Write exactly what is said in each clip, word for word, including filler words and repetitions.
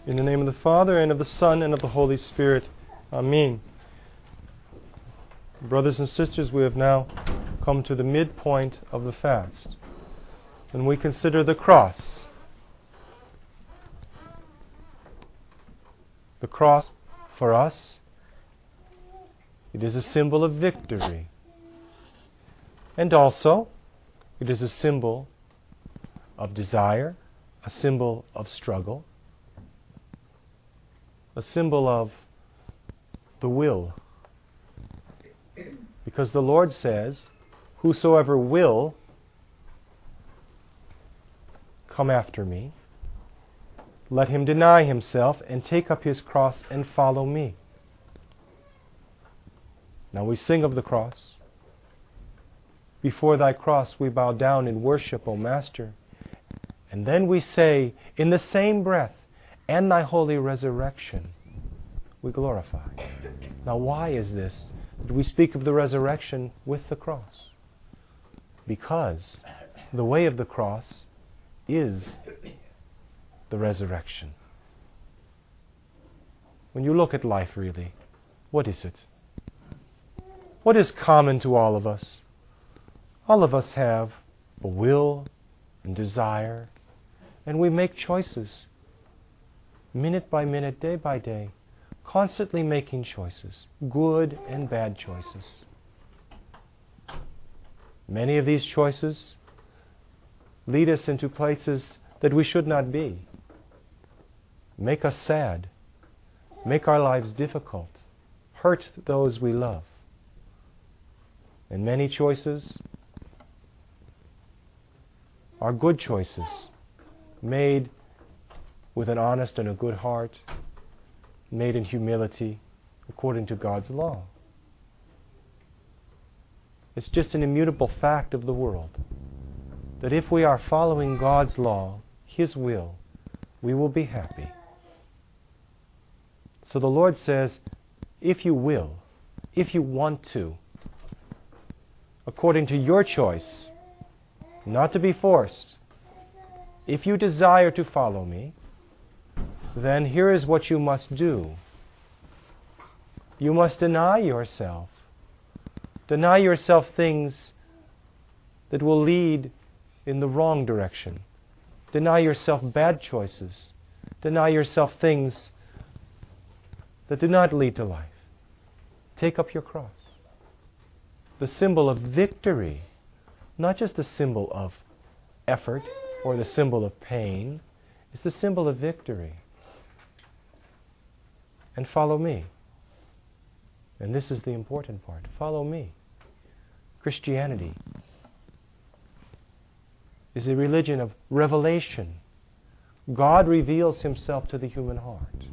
In the name of the Father, and of the Son, and of the Holy Spirit. Amen. Brothers and sisters, we have now come to the midpoint of the fast. And we consider the cross. The cross, for us, it is a symbol of victory. And also, it is a symbol of desire, a symbol of struggle, a symbol of the will. Because the Lord says, whosoever will come after me, let him deny himself and take up his cross and follow me. Now we sing of the cross. Before thy cross we bow down in worship, O Master. And then we say, in the same breath, and thy holy resurrection, we glorify. Now why is this that we speak of the resurrection with the cross? Because the way of the cross is the resurrection. When you look at life really, what is it? What is common to all of us? All of us have a will and desire, and we make choices. Minute by minute, day by day, constantly making choices, good and bad choices. Many of these choices lead us into places that we should not be, make us sad, make our lives difficult, hurt those we love. And many choices are good choices, made with an honest and a good heart, made in humility, according to God's law. It's just an immutable fact of the world that if we are following God's law, His will, we will be happy. So the Lord says, if you will, if you want to, according to your choice, not to be forced, if you desire to follow me, then here is what you must do. You must deny yourself. Deny yourself things that will lead in the wrong direction. Deny yourself bad choices. Deny yourself things that do not lead to life. Take up your cross. The symbol of victory, not just the symbol of effort or the symbol of pain, is the symbol of victory. And follow me. And this is the important part. Follow me. Christianity is a religion of revelation. God reveals Himself to the human heart.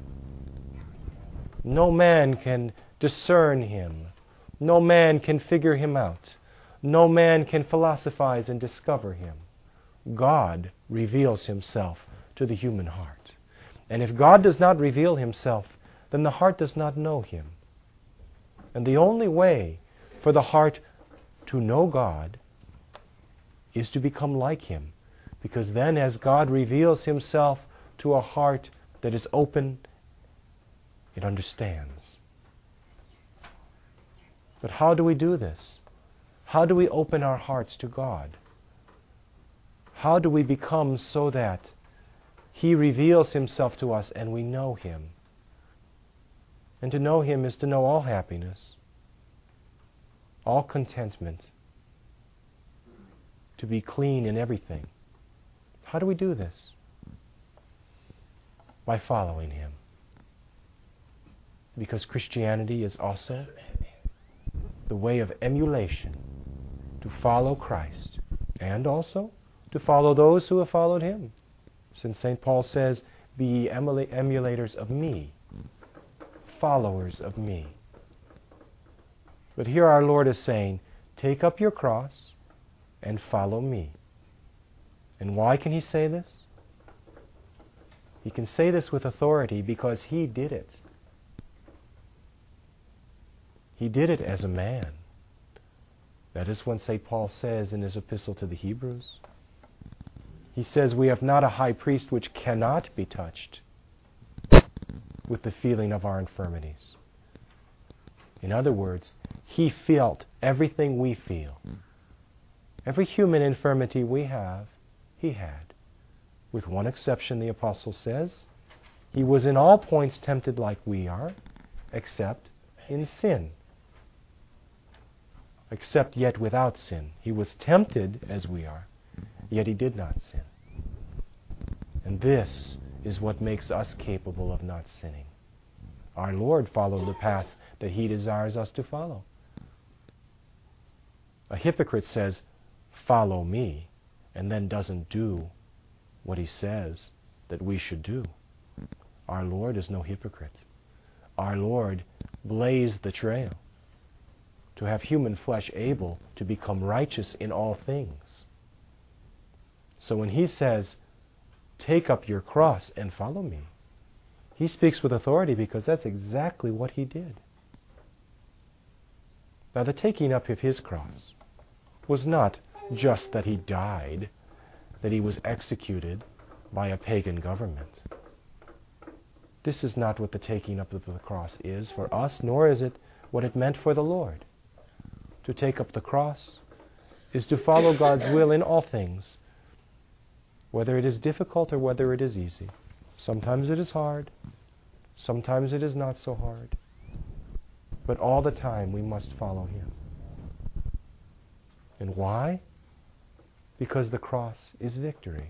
No man can discern Him. No man can figure Him out. No man can philosophize and discover Him. God reveals Himself to the human heart. And if God does not reveal Himself, then the heart does not know Him. And the only way for the heart to know God is to become like Him. Because then as God reveals Himself to a heart that is open, it understands. But how do we do this? How do we open our hearts to God? How do we become so that He reveals Himself to us and we know Him? And to know Him is to know all happiness, all contentment, to be clean in everything. How do we do this? By following Him. Because Christianity is also the way of emulation, to follow Christ, and also to follow those who have followed Him. Since Saint Paul says, be ye emula- emulators of me, followers of me. But here our Lord is saying, take up your cross and follow me. And why can He say this? He can say this with authority because He did it. He did it as a man. That is what Saint Paul says in his epistle to the Hebrews. He says, we have not a high priest which cannot be touched with the feeling of our infirmities. In other words, He felt everything we feel. Every human infirmity we have, He had. With one exception, the Apostle says, He was in all points tempted like we are, except in sin. Except yet without sin. He was tempted as we are, yet He did not sin. And this is what makes us capable of not sinning. Our Lord followed the path that He desires us to follow. A hypocrite says, "Follow me," and then doesn't do what He says that we should do. Our Lord is no hypocrite. Our Lord blazed the trail to have human flesh able to become righteous in all things. So when He says, "Take up your cross and follow me," He speaks with authority because that's exactly what He did. Now, the taking up of His cross was not just that He died, that He was executed by a pagan government. This is not what the taking up of the cross is for us, nor is it what it meant for the Lord. To take up the cross is to follow God's will in all things, whether it is difficult or whether it is easy. Sometimes it is hard, sometimes it is not so hard, but all the time we must follow Him. And why? Because the cross is victory.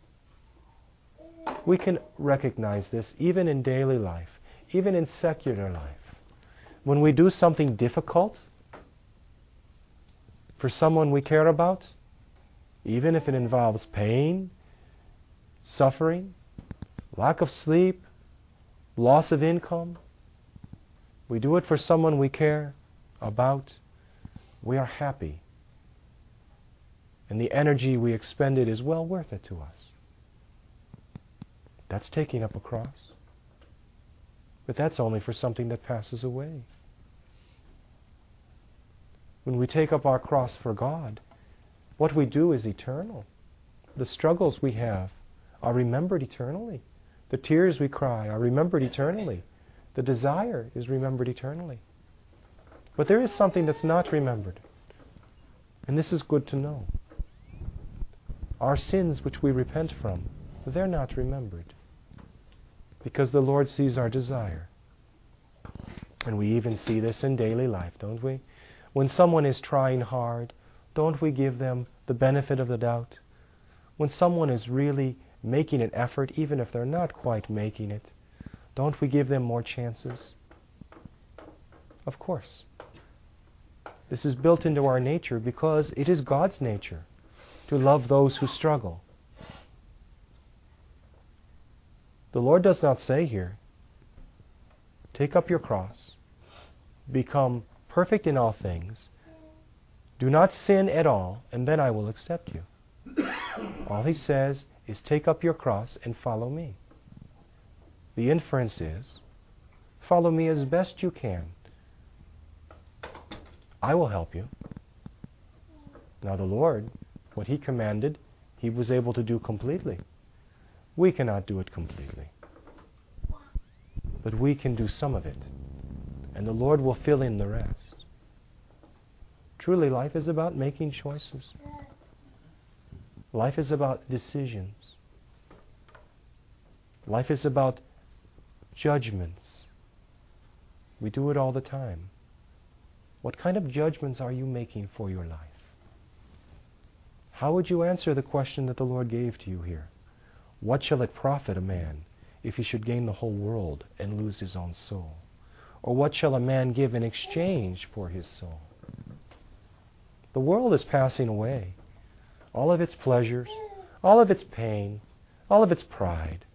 We can recognize this even in daily life, even in secular life. When we do something difficult for someone we care about, even if it involves pain, suffering, lack of sleep, loss of income, we do it for someone we care about, we are happy. And the energy we expended is well worth it to us. That's taking up a cross. But that's only for something that passes away. When we take up our cross for God, what we do is eternal. The struggles we have are remembered eternally. The tears we cry are remembered eternally. The desire is remembered eternally. But there is something that's not remembered. And this is good to know. Our sins which we repent from, they're not remembered. Because the Lord sees our desire. And we even see this in daily life, don't we? When someone is trying hard, don't we give them the benefit of the doubt? When someone is really making an effort, even if they're not quite making it, don't we give them more chances? Of course. This is built into our nature because it is God's nature to love those who struggle. The Lord does not say here, take up your cross, become perfect in all things, do not sin at all, and then I will accept you. All He says is take up your cross and follow me. The inference is, follow me as best you can. I will help you. Now the Lord, what He commanded, He was able to do completely. We cannot do it completely. But we can do some of it. And the Lord will fill in the rest. Truly, life is about making choices. Life is about decisions. Life is about judgments. We do it all the time. What kind of judgments are you making for your life? How would you answer the question that the Lord gave to you here? What shall it profit a man if he should gain the whole world and lose his own soul? Or what shall a man give in exchange for his soul? The world is passing away. All of its pleasures, all of its pain, all of its pride,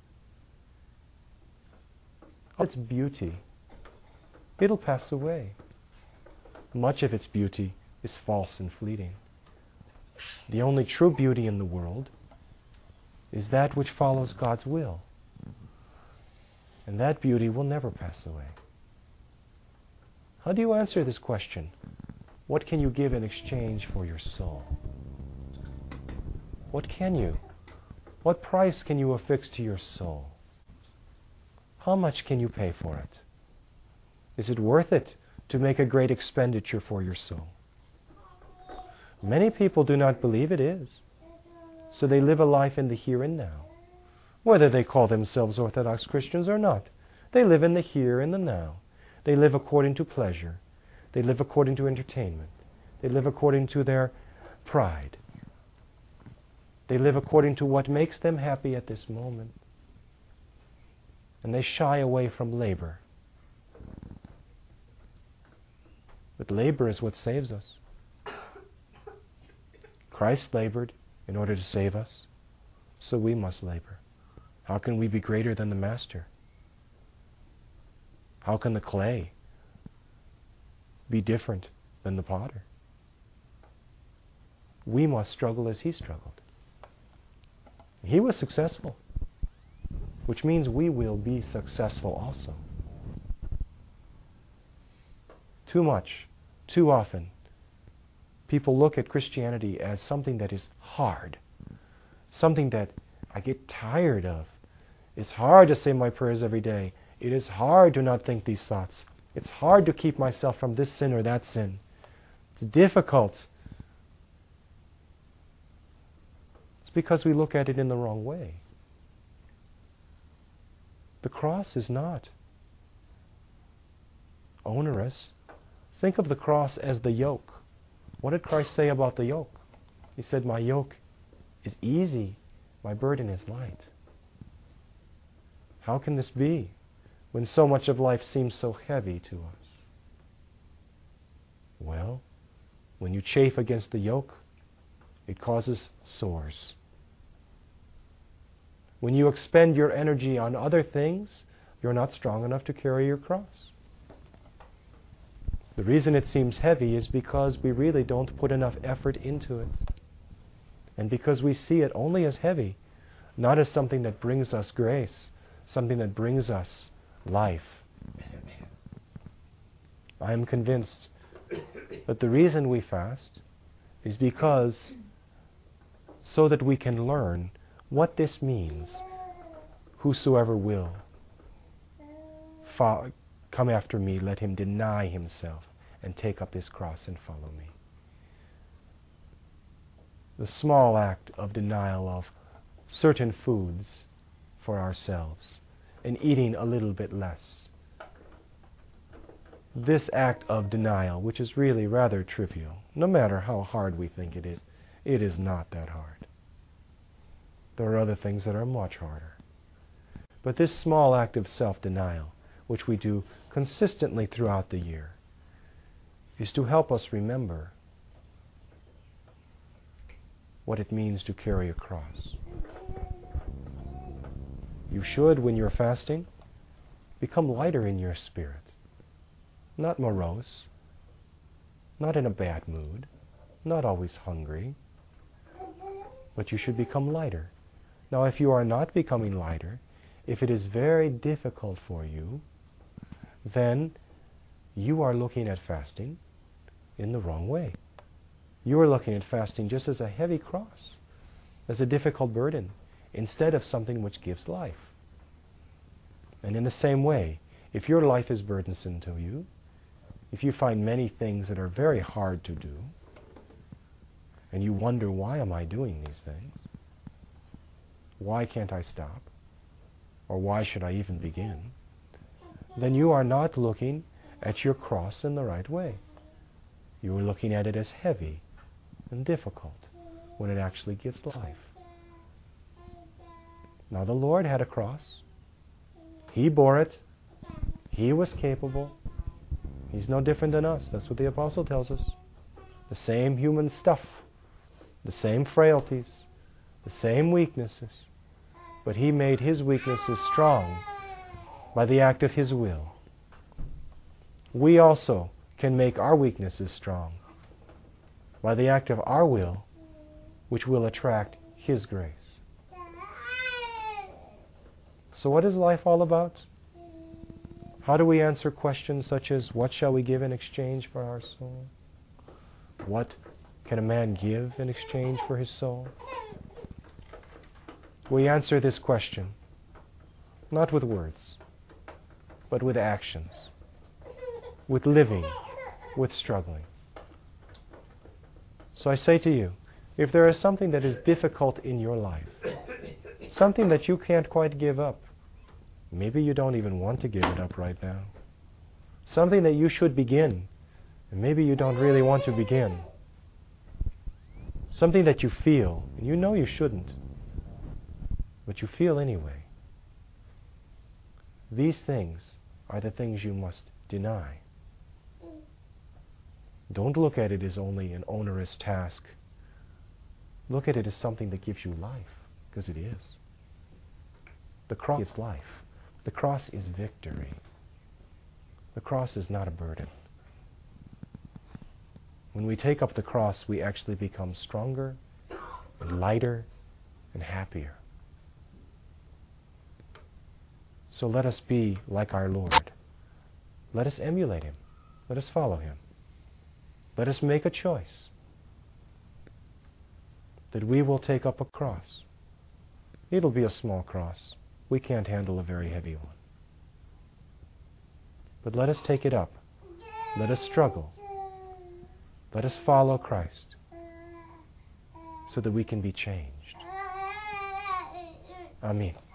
all its beauty, it'll pass away. Much of its beauty is false and fleeting. The only true beauty in the world is that which follows God's will. And that beauty will never pass away. How do you answer this question? What can you give in exchange for your soul? What can you? What price can you affix to your soul? how much can you pay for it? Is it worth it to make a great expenditure for your soul? Many people do not believe it is. So they live a life in the here and now. Whether they call themselves Orthodox Christians or not, they live in the here and the now. They live according to pleasure. They live according to entertainment. They live according to their pride. They live according to what makes them happy at this moment. And they shy away from labor. But labor is what saves us. Christ labored in order to save us, so we must labor. How can we be greater than the Master? How can the clay be different than the potter? We must struggle as he struggled. He was successful, which means we will be successful also. Too much, too often, people look at Christianity as something that is hard, something that I get tired of. It's hard to say my prayers every day. It is hard to not think these thoughts. It's hard to keep myself from this sin or that sin. It's difficult. It's because we look at it in the wrong way. The cross is not onerous. Think of the cross as the yoke. What did Christ say about the yoke? He said, my yoke is easy, my burden is light. How can this be when so much of life seems so heavy to us? Well, when you chafe against the yoke, it causes sores. When you expend your energy on other things, you're not strong enough to carry your cross. The reason it seems heavy is because we really don't put enough effort into it. And because we see it only as heavy, not as something that brings us grace, something that brings us life. I am convinced that the reason we fast is because so that we can learn what this means. Whosoever will fo- come after me, let him deny himself and take up his cross and follow me. The small act of denial of certain foods for ourselves and eating a little bit less. This act of denial, which is really rather trivial, no matter how hard we think it is, it is not that hard. There are other things that are much harder. But this small act of self-denial, which we do consistently throughout the year, is to help us remember what it means to carry a cross. You should, when you're fasting, become lighter in your spirit. Not morose, not in a bad mood, not always hungry, but you should become lighter. Now, if you are not becoming lighter, if it is very difficult for you, then you are looking at fasting in the wrong way. You are looking at fasting just as a heavy cross, as a difficult burden, instead of something which gives life. And in the same way, if your life is burdensome to you, if you find many things that are very hard to do, and you wonder, why am I doing these things? Why can't I stop? Or why should I even begin? Then you are not looking at your cross in the right way. You are looking at it as heavy and difficult when it actually gives life. Now, the Lord had a cross. He bore it. He was capable. He's no different than us. That's what the apostle tells us. The same human stuff, the same frailties, the same weaknesses. But he made his weaknesses strong by the act of his will. We also can make our weaknesses strong by the act of our will, which will attract his grace. So what is life all about? How do we answer questions such as, what shall we give in exchange for our soul? What can a man give in exchange for his soul? We answer this question not with words, but with actions, with living, with struggling. So I say to you, if there is something that is difficult in your life, something that you can't quite give up, maybe you don't even want to give it up right now, something that you should begin, and maybe you don't really want to begin, something that you feel, and you know you shouldn't, but you feel anyway. These things are the things you must deny. Don't look at it as only an onerous task. Look at it as something that gives you life, because it is. The cross is life. The cross is victory. The cross is not a burden. When we take up the cross, we actually become stronger and lighter and happier. So let us be like our Lord. Let us emulate Him. Let us follow Him. Let us make a choice that we will take up a cross. It'll be a small cross. We can't handle a very heavy one. But let us take it up. Let us struggle. Let us follow Christ so that we can be changed. Amen.